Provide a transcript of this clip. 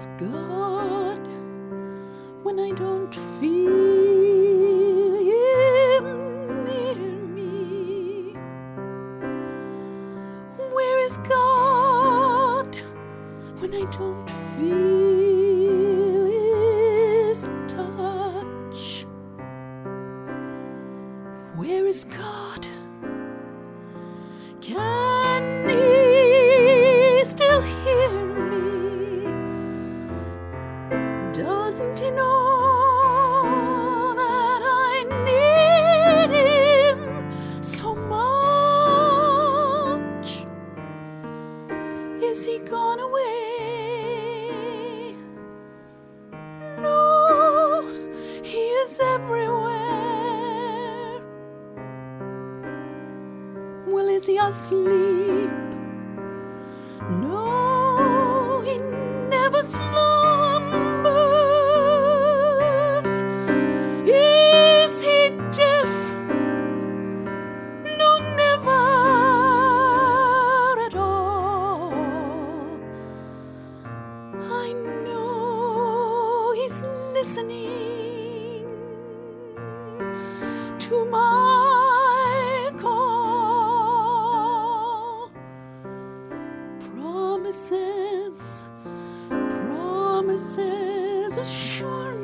is God when I don't feel Him near me? Where is God when I don't feel His touch? Where is God? Can He still hear me? Doesn't He know that I need Him so much? Is He gone away? No, He is everywhere. Well, is He asleep? No, He never slumbers. Is He deaf? No, never at all. I know He's listening to my call. Promises, promises assure